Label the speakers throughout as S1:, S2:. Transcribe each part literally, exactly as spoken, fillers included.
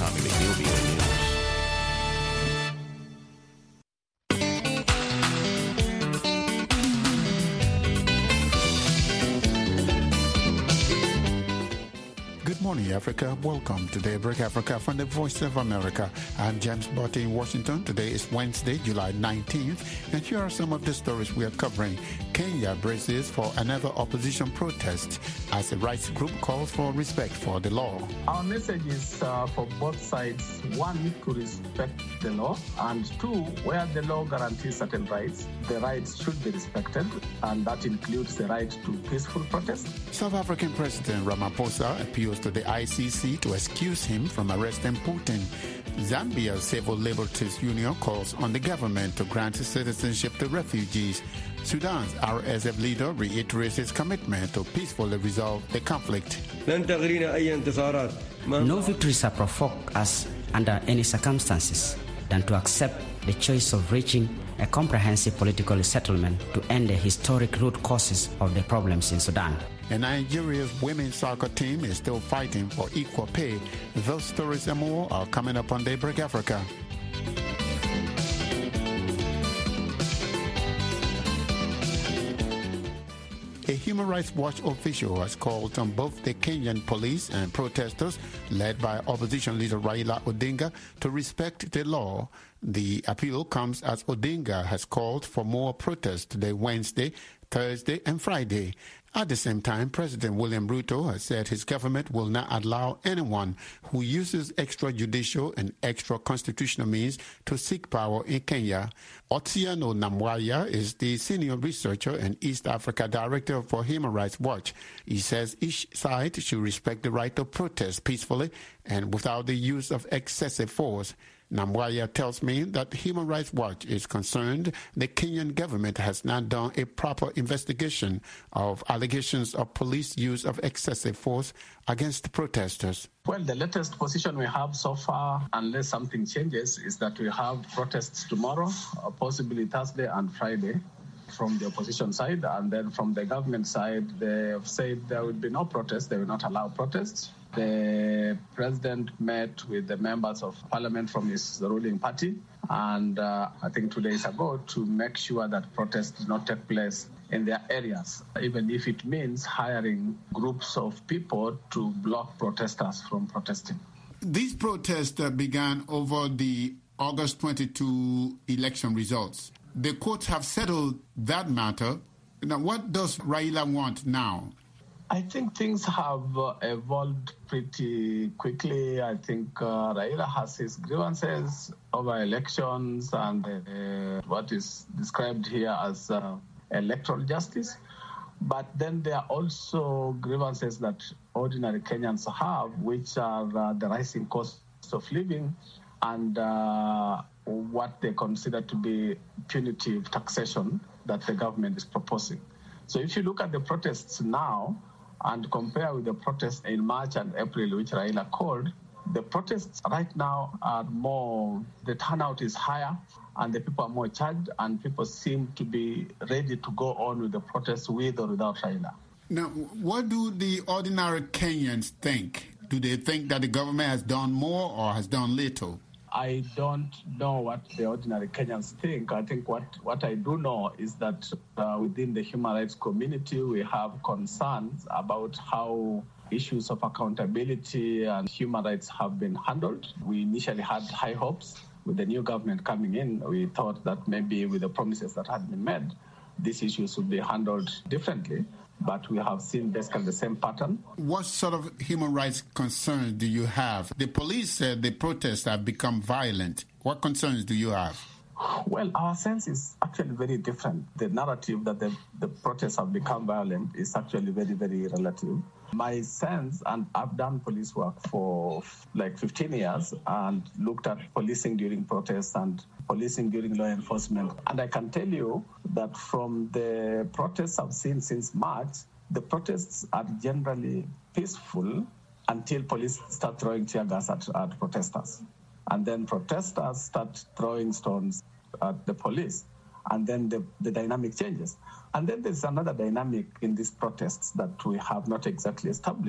S1: forthcoming in New Bureau News.
S2: Good morning, Africa. Welcome to Daybreak Africa from the Voice of America. I'm James Botte in Washington. Today is Wednesday, July nineteenth, and here are some of the stories we are covering. Kenya braces for another opposition protest as a rights group calls for respect for the law.
S3: Our message is uh, for both sides. One, to respect the law, and two, where the law guarantees certain rights, the rights should be respected, and that includes the right to peaceful protest.
S2: South African President Ramaphosa appeals to the I C C to excuse him from arresting Putin. Zambia's Civil Liberties Union calls on the government to grant citizenship to refugees. Sudan's R S F leader reiterates his commitment to peacefully resolve the conflict.
S4: No victories are provoked us under any circumstances than to accept the choice of reaching a comprehensive political settlement to end the historic root causes of the problems in Sudan.
S2: And Nigeria's women's soccer team is still fighting for equal pay. Those stories and more are coming up on Daybreak Africa. A Human Rights Watch official has called on both the Kenyan police and protesters, led by opposition leader Raila Odinga, to respect the law. The appeal comes as Odinga has called for more protests today, Wednesday, Thursday, and Friday. At the same time, President William Ruto has said his government will not allow anyone who uses extrajudicial and extra-constitutional means to seek power in Kenya. Otieno Namwaya is the senior researcher and East Africa director for Human Rights Watch. He says each side should respect the right to protest peacefully and without the use of excessive force. Namwaya tells me that Human Rights Watch is concerned the Kenyan government has not done a proper investigation of allegations of police use of excessive force against protesters.
S3: Well, the latest position we have so far, unless something changes, is that we have protests tomorrow, possibly Thursday and Friday, from the opposition side. And then from the government side, they have said there will be no protests. They will not allow protests. The president met with the members of parliament from his ruling party, and uh, I think two days ago, to make sure that protests do not take place in their areas, even if it means hiring groups of people to block protesters from protesting.
S2: These protests uh, began over the August twenty-second election results. The courts have settled that matter. Now, what does Raila want now?
S3: I think things have uh, evolved pretty quickly. I think uh, Raila has his grievances over elections and uh, what is described here as uh, electoral justice. But then there are also grievances that ordinary Kenyans have, which are uh, the rising cost of living and uh, what they consider to be punitive taxation that the government is proposing. So if you look at the protests now, and compare with the protests in March and April, which Raila called, the protests right now are more, the turnout is higher, and the people are more charged, and people seem to be ready to go on with the protests with or without Raila.
S2: Now, what do the ordinary Kenyans think? Do they think that the government has done more or has done little?
S3: I don't know what the ordinary Kenyans think. I think what, what I do know is that uh, within the human rights community, we have concerns about how issues of accountability and human rights have been handled. We initially had high hopes with the new government coming in. We thought that maybe with the promises that had been made, these issues would be handled differently. But we have seen basically the same pattern.
S2: What sort of human rights concerns do you have? The police said the protests have become violent. What concerns do you have?
S3: Well, our sense is actually very different. The narrative that the, the protests have become violent is actually very, very relative. My sense, and I've done police work for like fifteen years and looked at policing during protests and policing during law enforcement. And I can tell you that from the protests I've seen since March, the protests are generally peaceful until police start throwing tear gas at, at protesters. And then protesters start throwing stones at the police. And then the, the dynamic changes. And then there's another dynamic in these protests that we have not exactly established,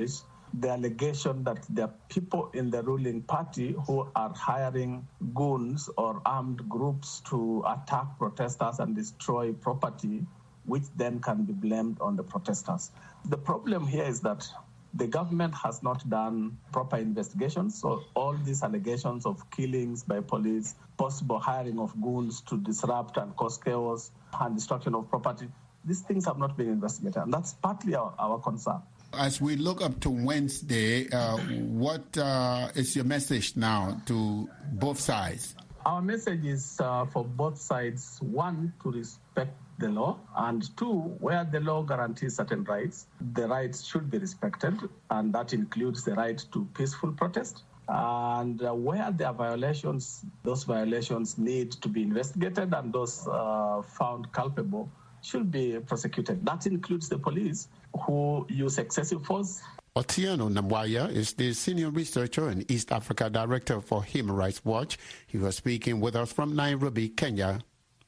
S3: the allegation that there are people in the ruling party who are hiring goons or armed groups to attack protesters and destroy property, which then can be blamed on the protesters. The problem here is that the government has not done proper investigations, so all these allegations of killings by police, possible hiring of goons to disrupt and cause chaos and destruction of property, these things have not been investigated, and that's partly our, our concern.
S2: As we look up to Wednesday, uh, what uh, is your message now to both sides?
S3: Our message is uh, for both sides, one, to respect the law, and two, where the law guarantees certain rights, the rights should be respected, and that includes the right to peaceful protest. And uh, where there are violations, those violations need to be investigated, and those uh, found culpable should be prosecuted. That includes the police who use excessive force.
S2: Otieno Namwaya is the senior researcher and East Africa director for Human Rights Watch. He was speaking with us from Nairobi, Kenya.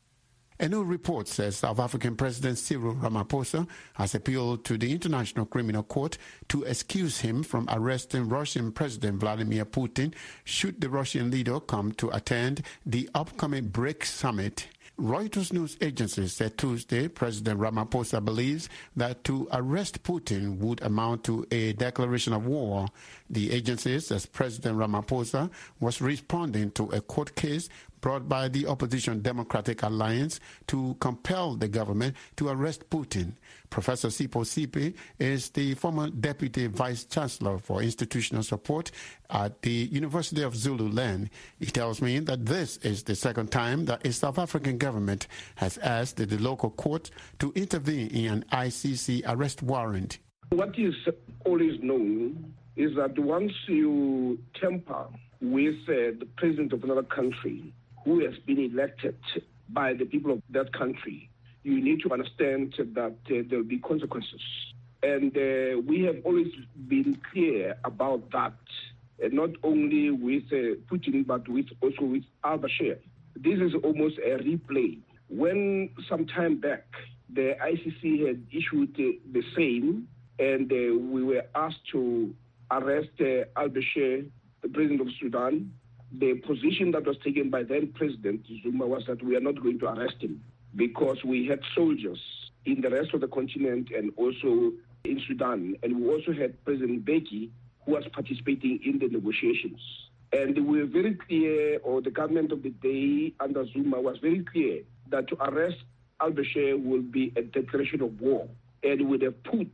S2: A new report says South African President Cyril Ramaphosa has appealed to the International Criminal Court to excuse him from arresting Russian President Vladimir Putin should the Russian leader come to attend the upcoming BRICS summit. Reuters news agency said Tuesday President Ramaphosa believes that to arrest Putin would amount to a declaration of war. The agency says President Ramaphosa was responding to a court case brought by the opposition Democratic Alliance to compel the government to arrest Putin. Professor Sipho Sipe is the former Deputy Vice Chancellor for Institutional Support at the University of Zululand. He tells me that this is the second time that a South African government has asked the local court to intervene in an I C C arrest warrant.
S1: What is always known is that once you tamper with uh, the president of another country who has been elected by the people of that country, you need to understand that uh, there will be consequences. And uh, we have always been clear about that, uh, not only with uh, Putin, but with also with al-Bashir. This is almost a replay. When some time back, the I C C had issued uh, the same, and uh, we were asked to arrest uh, al-Bashir, the president of Sudan. The position that was taken by then President Zuma was that we are not going to arrest him because we had soldiers in the rest of the continent and also in Sudan. And we also had President Beki, who was participating in the negotiations. And we were very clear, or the government of the day under Zuma was very clear, that to arrest al-Bashir will be a declaration of war and would have put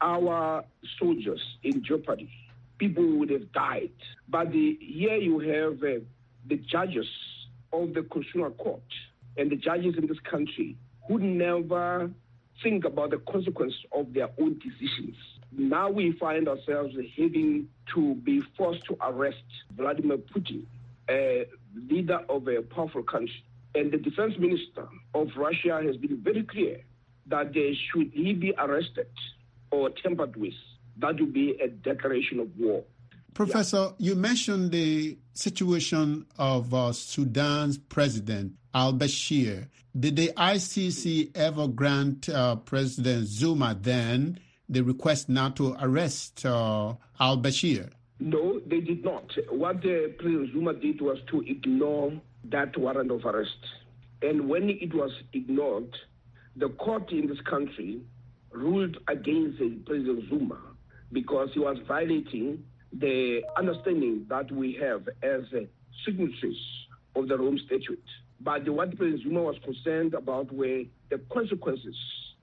S1: our soldiers in jeopardy. People would have died. But the, here you have uh, the judges of the Constitutional Court and the judges in this country who never think about the consequence of their own decisions. Now we find ourselves having to be forced to arrest Vladimir Putin, a leader of a powerful country. And the defense minister of Russia has been very clear that uh, should he be arrested or tampered with, that would be a declaration of war.
S2: Professor, yeah. You mentioned the situation of uh, Sudan's president, al-Bashir. Did the I C C ever grant uh, President Zuma then the request not to arrest uh, al-Bashir?
S1: No, they did not. What uh, President Zuma did was to ignore that warrant of arrest. And when it was ignored, the court in this country ruled against President Zuma because he was violating the understanding that we have as uh, signatories of the Rome Statute. But what President Zuma was concerned about were the consequences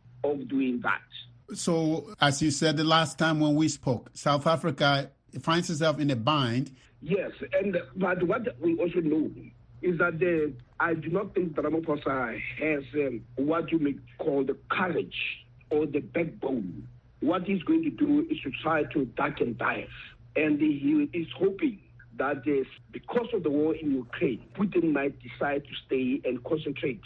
S1: of doing that.
S2: So, as you said the last time when we spoke, South Africa finds itself in a bind.
S1: Yes, and but what we also know is that the, I do not think that Ramaphosa has um, what you may call the courage or the backbone. What he's going to do is to try to duck and dive. And he is hoping that uh, because of the war in Ukraine, Putin might decide to stay and concentrate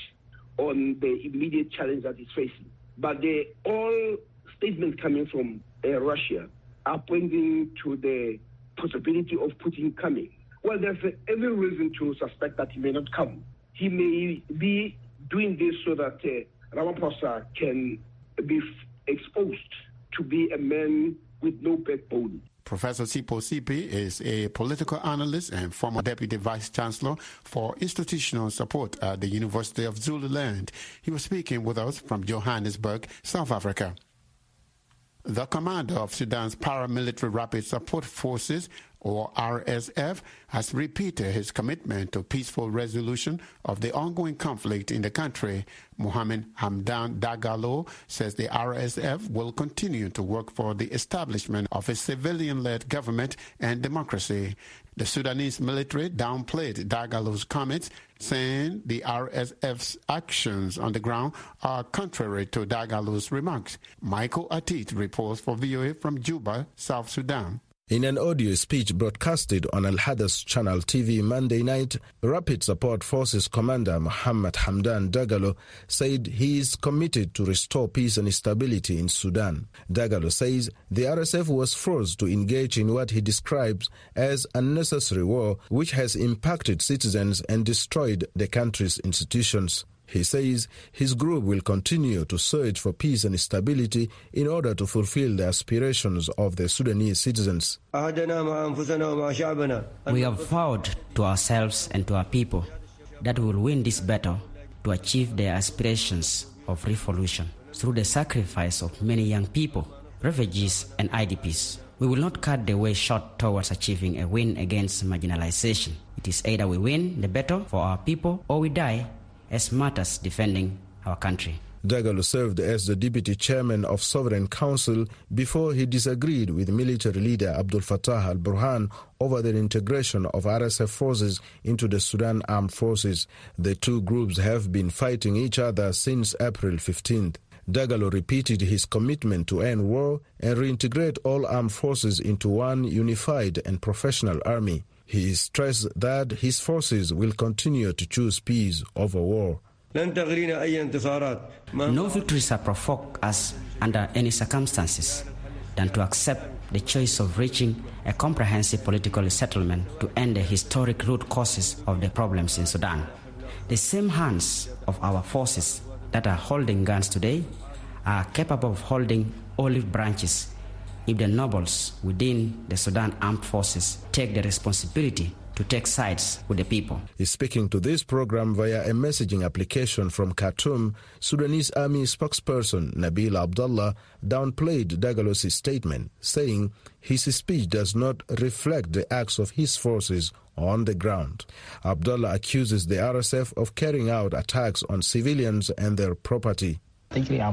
S1: on the immediate challenge that he's facing. But the, all statements coming from uh, Russia are pointing to the possibility of Putin coming. Well, there's uh, every reason to suspect that he may not come. He may be doing this so that uh, Ramaphosa can be f- exposed to be a man with no backbone.
S2: Professor Sipo Sipi is a political analyst and former Deputy Vice Chancellor for Institutional Support at the University of Zululand. He was speaking with us from Johannesburg, South Africa. The commander of Sudan's paramilitary rapid support forces, or R S F, has repeated his commitment to peaceful resolution of the ongoing conflict in the country. Mohamed Hamdan Dagalo says the R S F will continue to work for the establishment of a civilian-led government and democracy. The Sudanese military downplayed Dagalo's comments, saying the R S F's actions on the ground are contrary to Dagalo's remarks. Michael Atit reports for V O A from Juba, South Sudan.
S5: In an audio speech broadcasted on Al Hadath Channel T V Monday night, Rapid Support Forces Commander Mohamed Hamdan Dagalo said he is committed to restore peace and stability in Sudan. Dagalo says the R S F was forced to engage in what he describes as unnecessary war, which has impacted citizens and destroyed the country's institutions. He says his group will continue to search for peace and stability in order to fulfill the aspirations of the Sudanese citizens.
S6: We
S4: have vowed to ourselves and to our people that we will win this battle to achieve their aspirations of revolution through the sacrifice of many young people, refugees, and I D Ps. We will not cut the way short towards achieving a win against marginalization. It is either we win the battle for our people or we die as martyrs defending our country.
S5: Dagalo served as the deputy chairman of Sovereign Council before he disagreed with military leader Abdel Fattah al-Burhan over the integration of R S F forces into the Sudan Armed Forces. The two groups have been fighting each other since April fifteenth. Dagalo repeated his commitment to end war and reintegrate all armed forces into one unified and professional army. He stressed that his forces will continue to choose peace over war.
S4: No victories are provoked us under any circumstances than to accept the choice of reaching a comprehensive political settlement to end the historic root causes of the problems in Sudan. The same hands of our forces that are holding guns today are capable of holding olive branches if the nobles within the Sudan Armed Forces take the responsibility to take sides with the people.
S5: Speaking to this program via a messaging application from Khartoum, Sudanese Army spokesperson Nabil Abdullah downplayed Dagalo's statement, saying his speech does not reflect the acts of his forces on the ground. Abdullah accuses the R S F of carrying out attacks on civilians and their property.
S4: There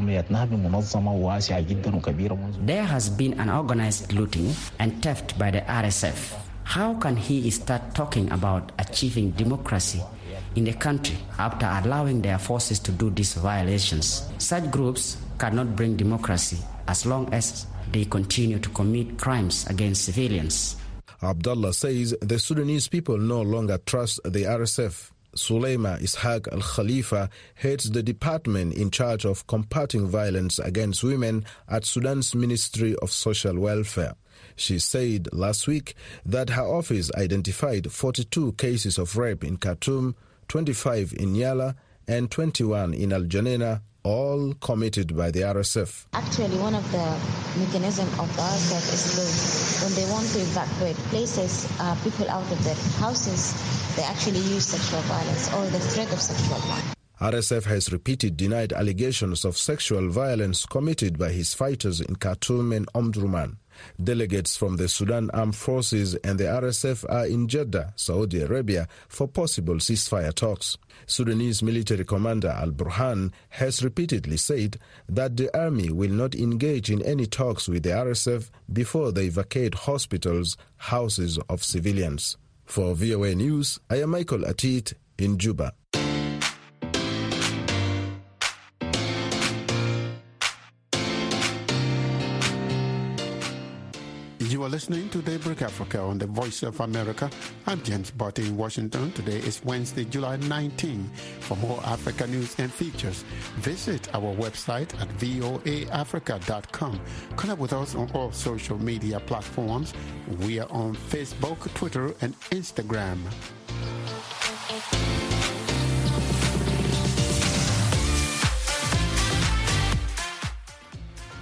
S4: has been an organized looting and theft by the R S F. How can he start talking about achieving democracy in the country after allowing their forces to do these violations? Such groups cannot bring democracy as long as they continue to commit crimes against civilians.
S5: Abdullah says the Sudanese people no longer trust the R S F. Suleima Ishaq Al-Khalifa heads the department in charge of combating violence against women at Sudan's Ministry of Social Welfare. She said last week that her office identified forty-two cases of rape in Khartoum, twenty-five in Nyala, and twenty-one in Al Janena, all committed by the R S F.
S7: Actually, one of the mechanisms of the R S F is to, when they want to evacuate places, uh, people out of their houses, they actually use sexual violence or the threat of sexual violence.
S5: R S F has repeatedly denied allegations of sexual violence committed by his fighters in Khartoum and Omdurman. Delegates from the Sudan Armed Forces and the R S F are in Jeddah, Saudi Arabia, for possible ceasefire talks. Sudanese military commander al-Burhan has repeatedly said that the army will not engage in any talks with the R S F before they vacate hospitals, houses of civilians. For V O A News, I am Michael Atit in Juba.
S2: You are listening to Daybreak Africa on the Voice of America. I'm James Botti in Washington. Today is Wednesday, July nineteenth. For more Africa news and features, visit our website at voa africa dot com. Connect with us on all social media platforms. We are on Facebook, Twitter, and Instagram.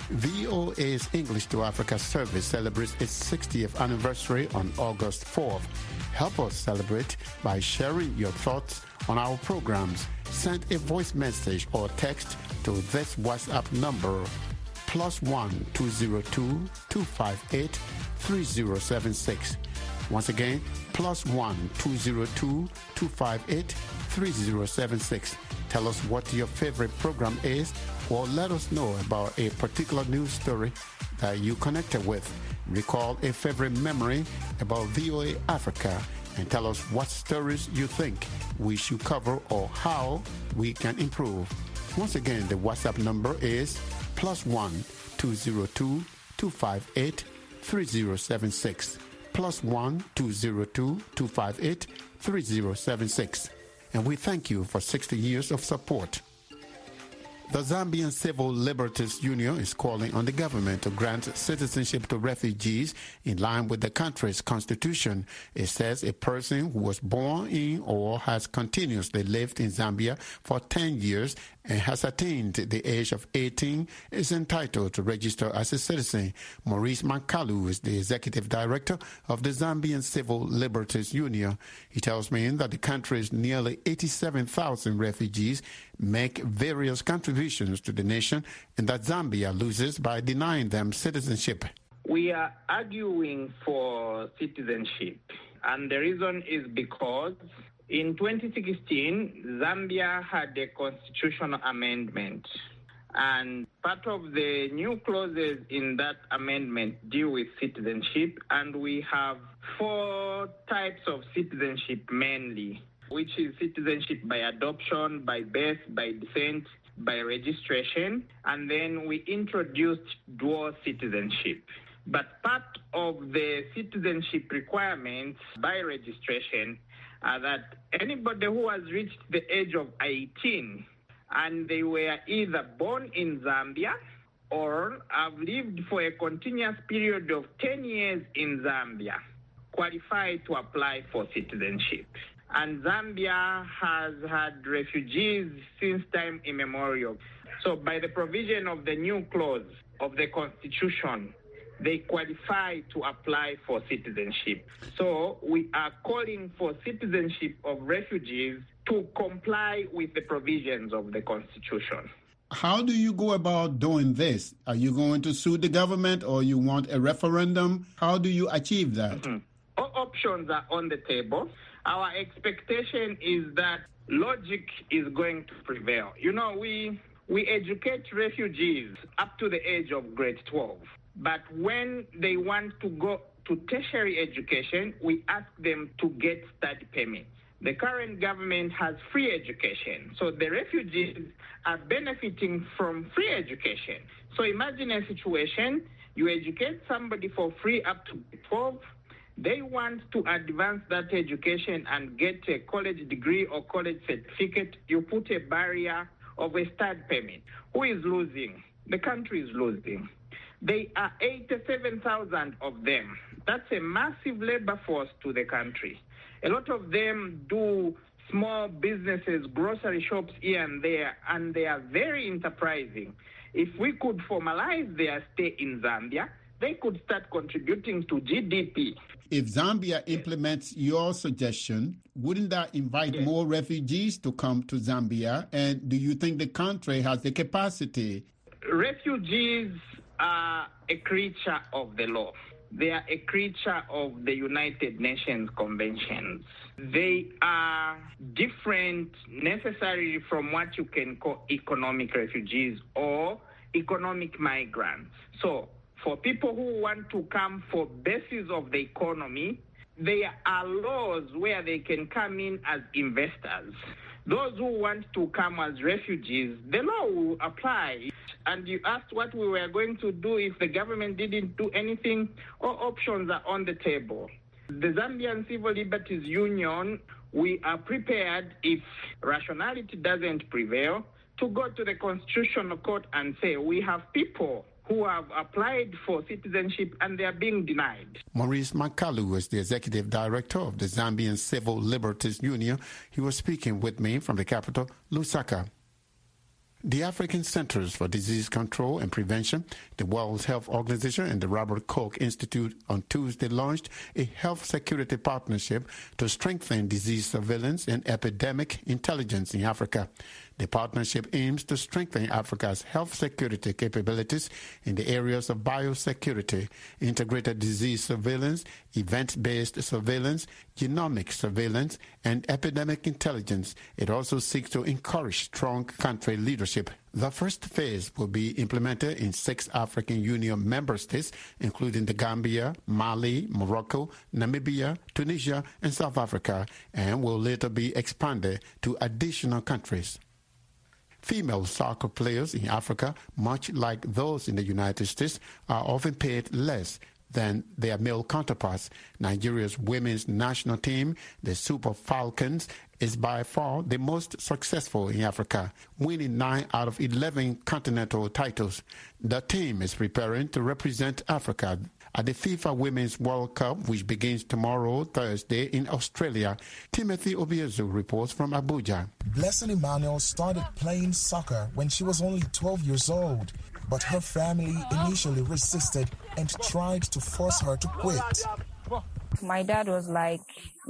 S2: V O A's English to Africa service celebrates its sixtieth anniversary on August fourth. Help us celebrate by sharing your thoughts on our programs. Send a voice message or text to this WhatsApp number, plus one two zero two two five eight three zero seven six. Once again, plus one two zero two two five eight three zero seven six. Tell us what your favorite program is, or let us know about a particular news story that you connected with. Recall a favorite memory about V O A Africa and tell us what stories you think we should cover or how we can improve. Once again, the WhatsApp number is plus one two zero two two five eight three zero seven six. Plus one two zero two two five eight three zero seven six. And we thank you for sixty years of support. The Zambian Civil Liberties Union is calling on the government to grant citizenship to refugees in line with the country's constitution. It says a person who was born in or has continuously lived in Zambia for ten years and has attained the age of eighteen is entitled to register as a citizen. Maurice Makalu is the executive director of the Zambian Civil Liberties Union. He tells me that the country's nearly eighty-seven thousand refugees make various contributions to the nation and that Zambia loses by denying them citizenship.
S6: We are arguing for citizenship, and the reason is because in twenty sixteen, Zambia had a constitutional amendment, and part of the new clauses in that amendment deal with citizenship, and we have four types of citizenship mainly, which is citizenship by adoption, by birth, by descent, by registration, and then we introduced dual citizenship. But part of the citizenship requirements by registration are that anybody who has reached the age of eighteen and they were either born in Zambia or have lived for a continuous period of ten years in Zambia qualify to apply for citizenship. And Zambia has had refugees since time immemorial. So by the provision of the new clause of the Constitution, they qualify to apply for citizenship. So we are calling for citizenship of refugees to comply with the provisions of the Constitution.
S2: How do you go about doing this? Are you going to sue the government or you want a referendum? How do you achieve that?
S6: Mm-hmm. All options are on the table. Our expectation is that logic is going to prevail. You know, we we educate refugees up to the age of grade twelve. But when they want to go to tertiary education, we ask them to get study permits. The current government has free education. So the refugees are benefiting from free education. So imagine a situation, you educate somebody for free up to twelve. They want to advance that education and get a college degree or college certificate. You put a barrier of a study permit. Who is losing? The country is losing. There are eighty-seven thousand of them. That's a massive labor force to the country. A lot of them do small businesses, grocery shops here and there, and they are very enterprising. If we could formalize their stay in Zambia, they could start contributing to G D P.
S2: If Zambia implements your suggestion, wouldn't that invite yes. more refugees to come to Zambia? And do you think the country has the capacity?
S6: Refugees are a creature of the law. They are a creature of the United Nations conventions. They are different necessarily from what you can call economic refugees or economic migrants. So for people who want to come for basis of the economy, there are laws where they can come in as investors. Those who want to come as refugees, the law will apply. And you asked what we were going to do if the government didn't do anything. All options are on the table. The Zambian Civil Liberties Union, we are prepared, if rationality doesn't prevail, to go to the Constitutional Court and say we have people who have applied for citizenship and they are being denied.
S2: Maurice Makalu is the executive director of the Zambian Civil Liberties Union. He was speaking with me from the capital, Lusaka. The African Centers for Disease Control and Prevention, the World Health Organization, and the Robert Koch Institute on Tuesday launched a health security partnership to strengthen disease surveillance and epidemic intelligence in Africa. The partnership aims to strengthen Africa's health security capabilities in the areas of biosecurity, integrated disease surveillance, event-based surveillance, genomic surveillance, and epidemic intelligence. It also seeks to encourage strong country leadership. The first phase will be implemented in six African Union member states, including the Gambia, Mali, Morocco, Namibia, Tunisia, and South Africa, and will later be expanded to additional countries. Female soccer players in Africa, much like those in the United States, are often paid less than their male counterparts. Nigeria's women's national team, the Super Falcons, is by far the most successful in Africa, winning nine out of eleven continental titles. The team is preparing to represent Africa at the FIFA Women's World Cup, which begins tomorrow, Thursday, in Australia. Timothy Obiezu reports from Abuja.
S8: Blessing Emmanuel started playing soccer when she was only twelve years old, but her family initially resisted and tried to force her to quit.
S9: My dad was like,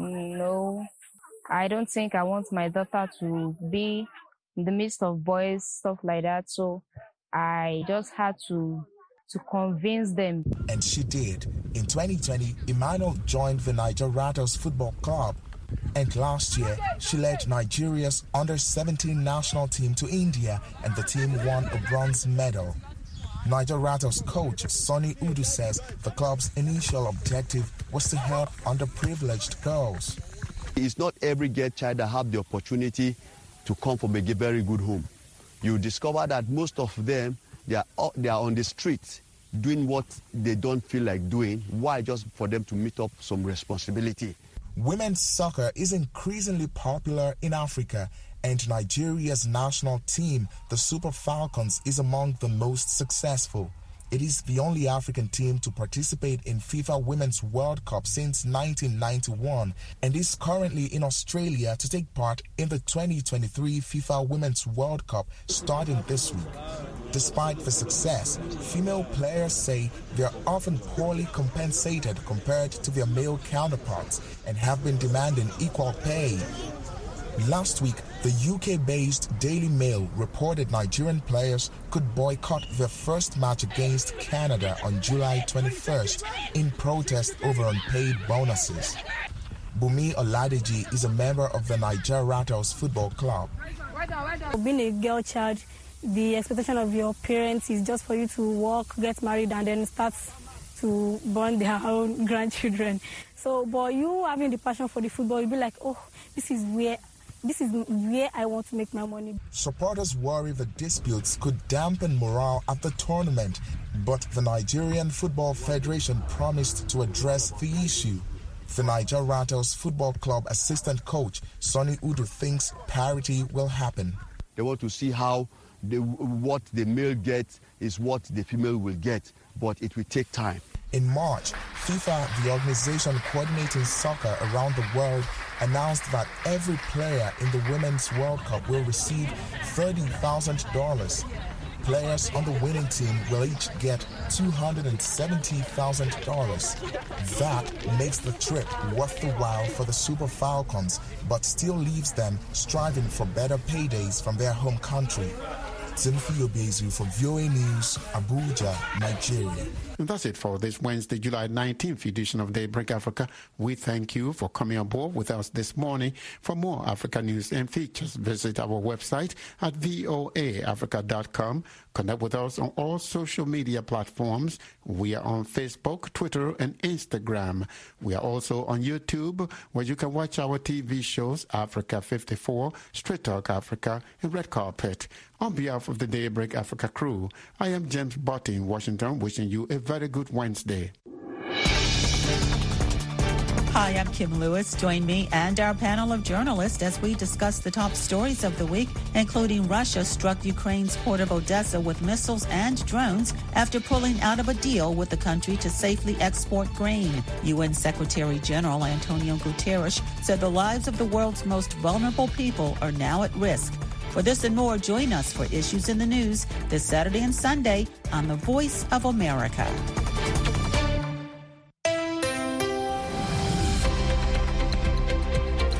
S9: no, I don't think I want my daughter to be in the midst of boys, stuff like that. So I just had to to convince them.
S8: And she did. In twenty twenty, Emmanuel joined the Niger Rattles Football Club. And last year, she led Nigeria's under seventeen national team to India, and the team won a bronze medal. Niger Rattles coach Sonny Udu says the club's initial objective was to help underprivileged girls.
S10: It's not every gay child that have the opportunity to come from a very good home. You discover that most of them, they are, they are on the street doing what they don't feel like doing. Why? Just for them to meet up some responsibility.
S8: Women's soccer is increasingly popular in Africa, and Nigeria's national team, the Super Falcons, is among the most successful. It is the only African team to participate in FIFA Women's World Cup since nineteen ninety-one and is currently in Australia to take part in the twenty twenty-three FIFA Women's World Cup starting this week. Despite the success, female players say they are often poorly compensated compared to their male counterparts and have been demanding equal pay. Last week, the U K-based Daily Mail reported Nigerian players could boycott their first match against Canada on July twenty-first in protest over unpaid bonuses. Bumi Oladeji is a member of the Niger Rattles Football Club.
S11: Being a girl child, the expectation of your parents is just for you to work, get married, and then start to born their own grandchildren. So, but you having the passion for the football, you'll be like, oh, this is where This is where I want to make my money. Supporters worry the disputes could dampen morale at the tournament, but the Nigerian Football Federation promised to address the issue. The Niger Rattles Football Club assistant coach, Sonny Udu, thinks parity will happen.
S10: They want to see how the, what the male gets is what the female will get, but it will take time.
S8: In March, FIFA, the organization coordinating soccer around the world, announced that every player in the Women's World Cup will receive thirty thousand dollars. Players on the winning team will each get two hundred seventy thousand dollars. That makes the trip worth the while for the Super Falcons, but still leaves them striving for better paydays from their home country. Timothy Obezu for V O A News, Abuja, Nigeria.
S2: And that's it for this Wednesday, July nineteenth edition of Daybreak Africa. We thank you for coming on board with us this morning. For more Africa news and features, visit our website at voa africa dot com. Connect with us on all social media platforms. We are on Facebook, Twitter, and Instagram. We are also on YouTube, where you can watch our T V shows, Africa fifty-four, Straight Talk Africa, and Red Carpet. On behalf of the Daybreak Africa crew, I am James Botti in Washington, wishing you a very good Wednesday.
S12: Hi, I'm Kim Lewis. Join me and our panel of journalists as we discuss the top stories of the week, including Russia struck Ukraine's port of Odessa with missiles and drones after pulling out of a deal with the country to safely export grain. U N Secretary General Antonio Guterres said the lives of the world's most vulnerable people are now at risk. For this and more, join us for Issues in the News this Saturday and Sunday on The Voice of America.